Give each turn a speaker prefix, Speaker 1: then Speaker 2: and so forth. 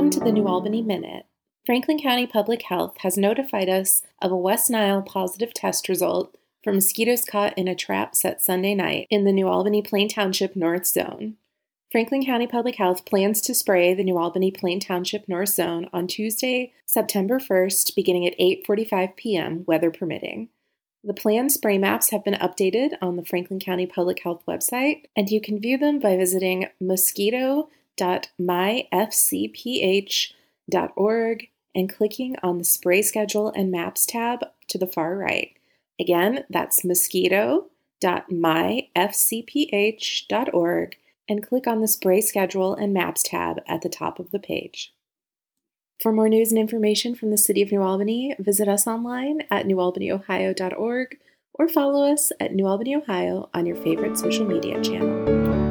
Speaker 1: Welcome to the New Albany Minute. Franklin County Public Health has notified us of a West Nile positive test result for mosquitoes caught in a trap set Sunday night in the New Albany Plain Township North Zone. Franklin County Public Health plans to spray the New Albany Plain Township North Zone on Tuesday, September 1st, beginning at 8:45 p.m., weather permitting. The planned spray maps have been updated on the Franklin County Public Health website, and you can view them by visiting mosquito.myfcph.org and clicking on the Spray Schedule and Maps tab to the far right. Again, that's mosquito.myfcph.org and click on the Spray Schedule and Maps tab at the top of the page. For more news and information from the City of New Albany, visit us online at newalbanyohio.org or follow us at New Albany, Ohio on your favorite social media channel.